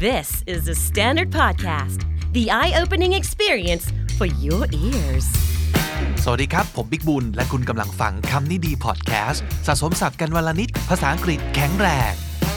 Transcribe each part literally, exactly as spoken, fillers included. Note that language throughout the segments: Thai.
This is the Standard Podcast, the eye-opening experience for your ears. สวัสดีครับผมบิ๊กบุญและคุณกำลังฟังคำนี้ดีพอดแคสต์สะสมศัพท์กันวันละนิดภาษาอังกฤษแข็งแรง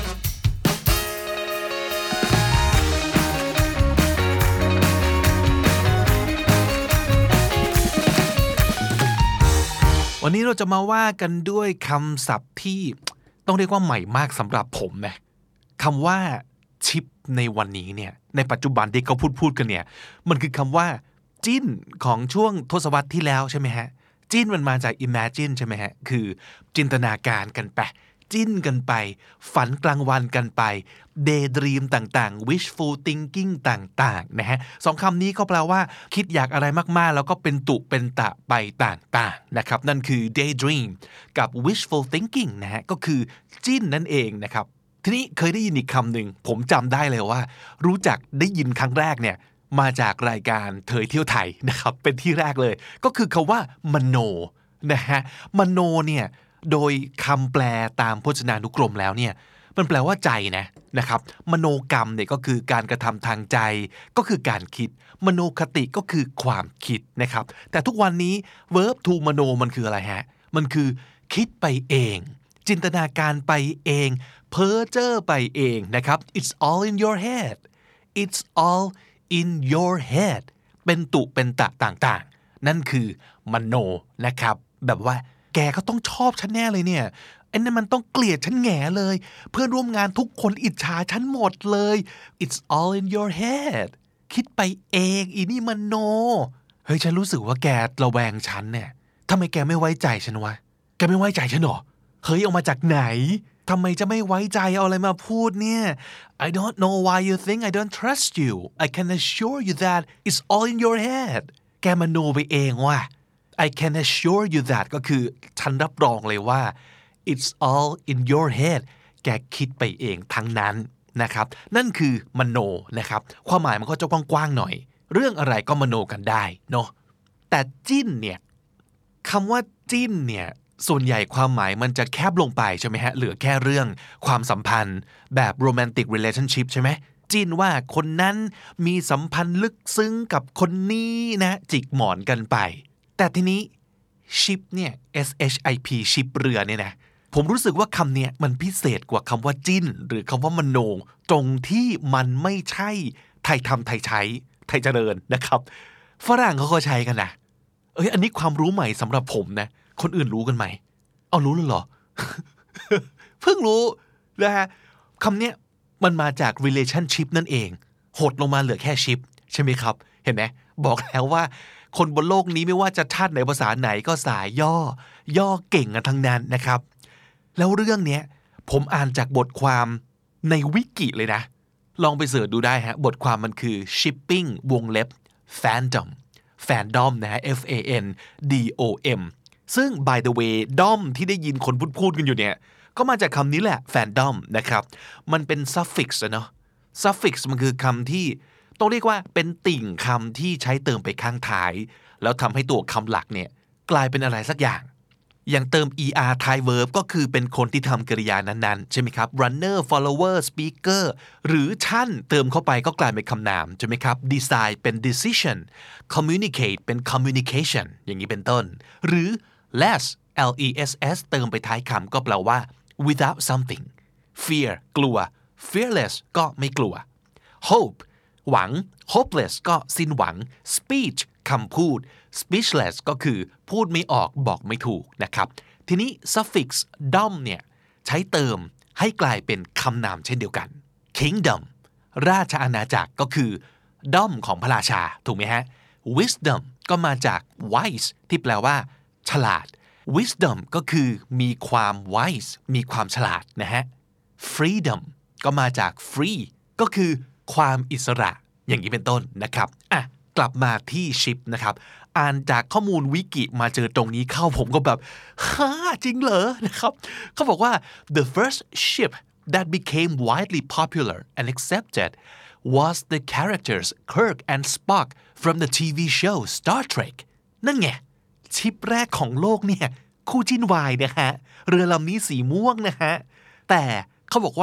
วันนี้เราจะมาว่ากันด้วยคำศัพท์ที่ต้องเรียกว่าใหม่มากสำหรับผมนะคำว่าชิปในวันนี้เนี่ยในปัจจุบันที่เขาพูดพูดกันเนี่ยมันคือคำว่าจิ้นของช่วงทศวรรษที่แล้วใช่ไหมฮะจิ้นมันมาจาก imagine ใช่ไหมฮะคือจินตนาการกันไปจิ้นกันไปฝันกลางวันกันไป daydream ต่างๆ wishful thinking ต่างๆนะฮะสองคำนี้ก็แปลว่าคิดอยากอะไรมากๆแล้วก็เป็นตุเป็นตะไปต่างๆนะครับนั่นคือ daydream กับ wishful thinking นะฮะก็คือจิ้นนั่นเองนะครับทีนี้เคยได้ยินอีกคำหนึ่งผมจำได้เลยว่ารู้จักได้ยินครั้งแรกเนี่ยมาจากรายการเทยเที่ยวไทยนะครับเป็นที่แรกเลยก็คือคำว่ามโนนะฮะมโนเนี่ยโดยคำแปลตามพจนานุกรมแล้วเนี่ยมันแปลว่าใจนะนะครับมโนกรรมเนี่ยก็คือการกระทำทางใจก็คือการคิดมโนคติก็คือความคิดนะครับแต่ทุกวันนี้ verb to มโนมันคืออะไรฮะมันคือคิดไปเองจินตนาการไปเองเพ้อเจ้อไปเองนะครับ it's all in your head it's all in your head เป็นตุเป็นตะต่างๆนั่นคือมโนนะครับแบบว่าแกก็ต้องชอบฉันแน่เลยเนี่ยไอ้นั่นมันต้องเกลียดฉันแง่เลยเพื่อนร่วมงานทุกคนอิจฉาฉันหมดเลย it's all in your head คิดไปเองอีนี่มโนเฮ้ยฉันรู้สึกว่าแกระแวงฉันเนี่ยทำไมแกไม่ไว้ใจฉันวะแกไม่ไว้ใจฉันหรอเฮ้ยเอามาจากไหนทำไมจะไม่ไว้ใจเอาอะไรมาพูดเนี่ย I don't know why you think I don't trust you I can assure you that it's all in your head แกมโนไปเองว่ะ I can assure you that ก็คือฉันรับรองเลยว่า it's all in your head แกคิดไปเองทั้งนั้นนะครับนั่นคือมโนนะครับความหมายมันก็จะกว้างๆหน่อยเรื่องอะไรก็มโนกันได้เนาะแต่จิ้นเนี่ยคำว่าจิ้นเนี่ยส่วนใหญ่ความหมายมันจะแคบลงไปใช่ไหมฮะเหลือแค่เรื่องความสัมพันธ์แบบ romantic relationship ใช่ไหมจิ้นว่าคนนั้นมีสัมพันธ์ลึกซึ้งกับคนนี้นะจิกหมอนกันไปแต่ทีนี้ ship เนี่ย S H I P ship เรือเนี่ยนะผมรู้สึกว่าคำเนี้ยมันพิเศษกว่าคำว่าจิ้นหรือคำว่ามโนตรงที่มันไม่ใช่ไทยทำไทยใช้ไทยเจริญนะครับฝรั่งเขาก็ใช้กันนะเอ้ยอันนี้ความรู้ใหม่สำหรับผมนะคนอื่นรู้กันไหมเอารู้เลยเหรอ เพิ่งรู้นะฮะคำเนี้ยมันมาจาก relationship นั่นเองหดลงมาเหลือแค่ ship ใช่ไหมครับเห็นไหมบอกแล้วว่าคนบนโลกนี้ไม่ว่าจะชาติไหนภาษาไหนก็สายย่อย่อเก่งกันทั้งนั้นนะครับแล้วเรื่องเนี้ยผมอ่านจากบทความในวิกิเลยนะลองไปเสิร์ชดูได้ฮะบทความมันคือ shipping วงเล็บ fandom fandom นะฮะ F A N D O M ซึ่ง by the way ด้อมที่ได้ยินคนพูดพูดกันอยู่เนี่ยก็มาจากคำนี้แหละ fandom นะครับมันเป็น suffix อะเนาะ suffix มันคือคำที่ต้องเรียกว่าเป็นติ่งคำที่ใช้เติมไปข้างท้ายแล้วทำให้ตัวคำหลักเนี่ยกลายเป็นอะไรสักอย่างอย่างเติม er ท้าย verb ก็คือเป็นคนที่ทำกริยานั้นๆใช่ไหมครับ runner follower speaker หรือชั่นเติมเข้าไปก็กลายเป็นคำนามใช่ไหมครับ decide เป็น decision communicate เป็น communication อย่างนี้เป็นต้นหรือ less L E S S เติมไปท้ายคำก็แปลว่า without something fear กลัว fearless ก็ไม่กลัว hope หวัง hopeless ก็สิ้นหวัง speech คำพูด speechless ก็คือพูดไม่ออกบอกไม่ถูกนะครับทีนี้ suffix dom เนี่ยใช้เติมให้กลายเป็นคำนามเช่นเดียวกัน kingdom ราชอาณาจักรก็คือ dom ของพระราชาถูกไหมฮะ wisdom ก็มาจาก wise ที่แปลว่าฉลาด wisdom ก็คือมีความ wise มีความฉลาดนะฮะ freedom ก็มาจาก free ก็คือความอิสระอย่างนี้เป็นต้นนะครับอ่ะกลับมาที่ ship นะครับอ่านจากข้อมูลวิกิมาเจอตรงนี้เข้าผมก็แบบฮ่าจริงเหรอนะครับเขาบอกว่า the first ship that became widely popular and accepted was the characters Kirk and Spock from the ที วี show Star Trek นั่นไงชิปแรกของโลกเนี่ยคู่จิ้นวายนะฮะเรือลำนี้สีม่วงนะฮะแต่เขาบอกว่า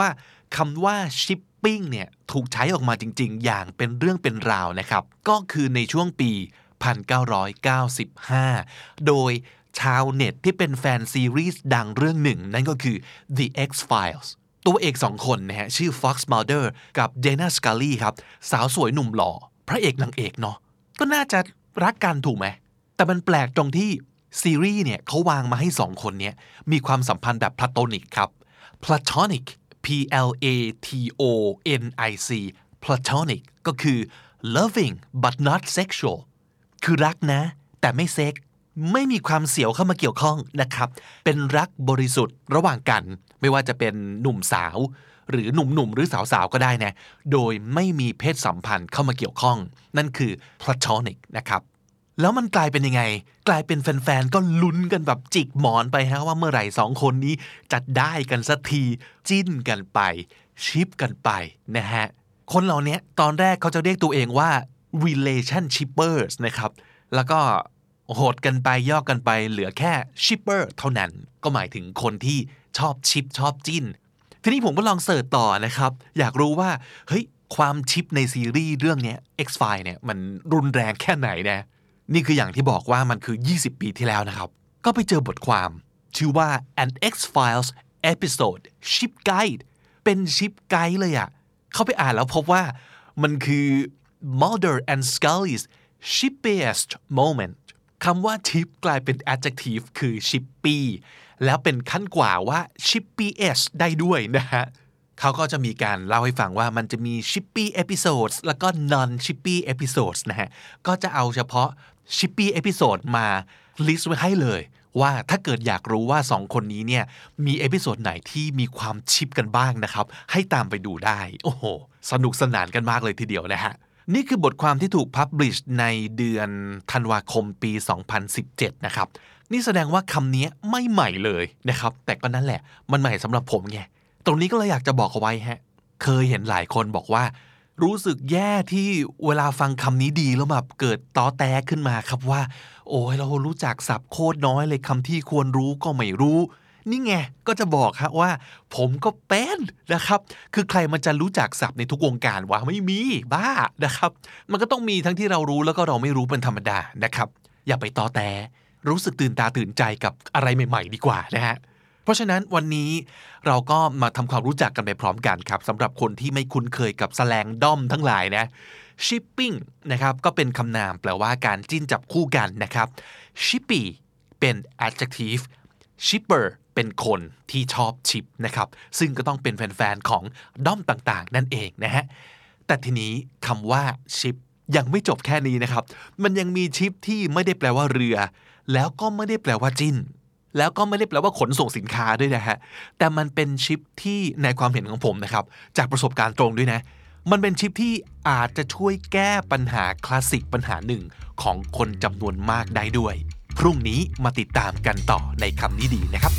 คำว่า shipping เนี่ยถูกใช้ออกมาจริงๆอย่างเป็นเรื่องเป็นราวนะครับก็คือในช่วงปีหนึ่งพันเก้าร้อยเก้าสิบห้าโดยชาวเน็ตที่เป็นแฟนซีรีส์ดังเรื่องหนึ่งนั่นก็คือ The X-Files ตัวเอกสองคนนะฮะชื่อ Fox Mulder กับ Dana Scully ครับสาวสวยหนุ่มหล่อพระเอกนางเอกเนาะก็น่าจะรักกันถูกไหมแต่มันแปลกตรงที่ซีรีส์เนี่ยเขาวางมาให้สองคนเนี้ยมีความสัมพันธ์แบบ platonic ครับ platonic P L A T O N I C platonic ก็คือ loving but not sexual คือรักนะแต่ไม่เซ็กไม่มีความเสียวเข้ามาเกี่ยวข้องนะครับเป็นรักบริสุทธิ์ระหว่างกันไม่ว่าจะเป็นหนุ่มสาวหรือหนุ่มๆหรือสาวๆก็ได้นะโดยไม่มีเพศสัมพันธ์เข้ามาเกี่ยวข้องนั่นคือ platonic นะครับแล้วมันกลายเป็นยังไงกลายเป็นแฟนๆก็ลุ้นกันแบบจิกหมอนไปฮะว่าเมื่อไหร่สองคนนี้จะได้กันสักทีจิ้นกันไปชิปกันไปนะฮะคนเหล่านี้ตอนแรกเขาจะเรียกตัวเองว่า relationshippers นะครับแล้วก็โหดกันไปย่อกันไปเหลือแค่ shipper เท่านั้นก็หมายถึงคนที่ชอบชิปชอบจิ้นทีนี้ผมก็ลองเสิร์ชต่อนะครับอยากรู้ว่าเฮ้ยความชิปในซีรีส์เรื่องนี้ X-Files เนี่ยมันรุนแรงแค่ไหนนะนี่คืออย่างที่บอกว่ามันคือยี่สิบปีที่แล้วนะครับก็ไปเจอบทความชื่อว่า An X-Files Episode Ship Guide เป็นชิปไกด์เลยอะเข้าไปอ่านแล้วพบว่ามันคือ Mulder and Scully's shippiest moment คำว่า ship กลายเป็น adjective คือ shippy แล้วเป็นขั้นกว่าว่า shippiest ได้ด้วยนะฮะเขาก็จะมีการเล่าให้ฟังว่ามันจะมี shippy episodes แล้วก็ non shippy episodes นะฮะก็จะเอาเฉพาะ shippy episode มา list ไว้ให้เลยว่าถ้าเกิดอยากรู้ว่าสองคนนี้เนี่ยมีเอพิโซดไหนที่มีความชิปกันบ้างนะครับให้ตามไปดูได้โอ้โหสนุกสนานกันมากเลยทีเดียวนะฮะนี่คือบทความที่ถูก publish ในเดือนธันวาคมปีสองพันสิบเจ็ดนะครับนี่แสดงว่าคำนี้ไม่ใหม่เลยนะครับแต่ก็นั่นแหละมันใหม่สำหรับผมไงตรงนี้ก็เลยอยากจะบอกเอาไว้ฮะเคยเห็นหลายคนบอกว่ารู้สึกแย่ที่เวลาฟังคำนี้ดีแล้วแบบเกิดต้อแต้ขึ้นมาครับว่าโอ้ยเรารู้จักศัพท์โคตรน้อยเลยคำที่ควรรู้ก็ไม่รู้นี่ไงก็จะบอกฮะว่าผมก็เป็นนะครับคือใครมันจะรู้จักศัพท์ในทุกวงการวะไม่มีบ้านะครับมันก็ต้องมีทั้งที่เรารู้แล้วก็เราไม่รู้เป็นธรรมดานะครับอย่าไปต้อแต้รู้สึกตื่นตาตื่นใจกับอะไรใหม่ๆดีกว่านะฮะเพราะฉะนั้นวันนี้เราก็มาทำความรู้จักกันไปพร้อมกันครับสำหรับคนที่ไม่คุ้นเคยกับแสแลงด้อมทั้งหลายนะ shipping นะครับก็เป็นคำนามแปลว่าการจิ้นจับคู่กันนะครับ shippy เป็น adjective shipper เป็นคนที่ชอบชิปนะครับซึ่งก็ต้องเป็นแฟนๆของด้อมต่างๆนั่นเองนะฮะแต่ทีนี้คำว่า ship ยังไม่จบแค่นี้นะครับมันยังมีชิปที่ไม่ได้แปลว่าเรือแล้วก็ไม่ได้แปลว่าจิ้นแล้วก็ไม่ได้แปลว่าขนส่งสินค้าด้วยนะฮะแต่มันเป็นชิปที่ในความเห็นของผมนะครับจากประสบการณ์ตรงด้วยนะมันเป็นชิปที่อาจจะช่วยแก้ปัญหาคลาสสิกปัญหาหนึ่งของคนจำนวนมากได้ด้วยพรุ่งนี้มาติดตามกันต่อในคำนี้ดีนะครับ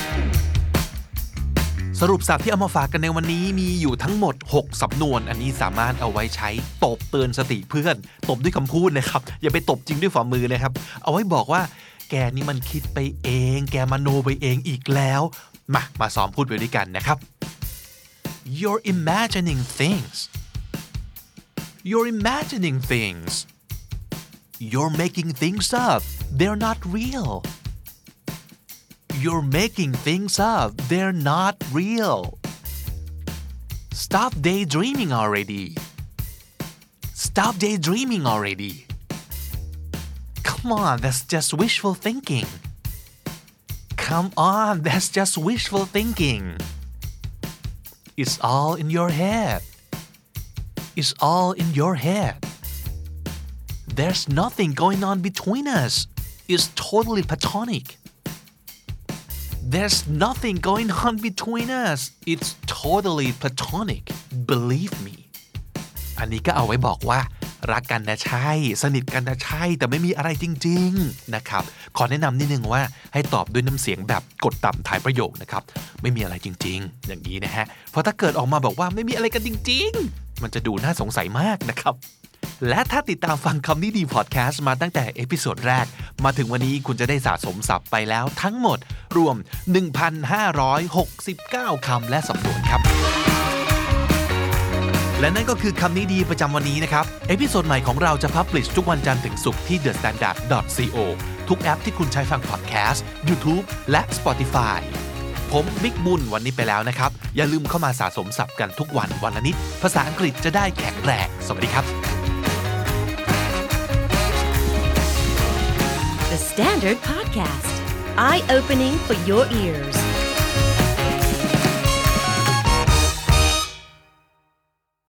สรุปศัพท์ที่เอามาฝากกันในวันนี้มีอยู่ทั้งหมดหกสำนวนอันนี้สามารถเอาไว้ใช้ตบเตือนสติเพื่อนตบด้วยคำพูดนะครับอย่าไปตบจริงด้วยฝ่ามือนะครับเอาไว้บอกว่าแกนี่มันคิดไปเองแกมโนไปเองอีกแล้วมามาซ้อมพูดไปด้วยกันนะครับ You're imagining things You're imagining things You're making things up They're not real You're making things up They're not real Stop daydreaming already Stop daydreaming already Come on, that's just wishful thinking. Come on, that's just wishful thinking. It's all in your head. It's all in your head. There's nothing going on between us. It's totally platonic. There's nothing going on between us. It's totally platonic. Believe me. อันนี้ก็เอาไว้บอกว่ารักกันนะใช่สนิทกันนะใช่แต่ไม่มีอะไรจริงๆนะครับขอแนะนำนิดนึงว่าให้ตอบด้วยน้ำเสียงแบบกดต่ำท้ายประโยคนะครับไม่มีอะไรจริงๆอย่างนี้นะฮะเพราะถ้าเกิดออกมาบอกว่าไม่มีอะไรกันจริงๆมันจะดูน่าสงสัยมากนะครับและถ้าติดตามฟังคำนี้ดีพอดแคสต์มาตั้งแต่เอพิโซดแรกมาถึงวันนี้คุณจะได้สะสมศัพท์ไปแล้วทั้งหมดรวม หนึ่งพันห้าร้อยหกสิบเก้า คำและสำนวนครับและนั่นก็คือคำนี้ดีประจำวันนี้นะครับเอพิโซดใหม่ของเราจะพับลิชทุกวันจันทร์ถึงศุกร์ที่ เดอะ สแตนดาร์ด ดอท ซี โอ ทุกแอปที่คุณใช้ฟังพอดแคสต์ YouTube และ Spotify ผมบิ๊กบุญวันนี้ไปแล้วนะครับอย่าลืมเข้ามาสะสมศัพท์กันทุกวันวันละนิดภาษาอังกฤษจะได้แข็งแรงสวัสดีครับ The Standard Podcast Eye Opening for Your Ears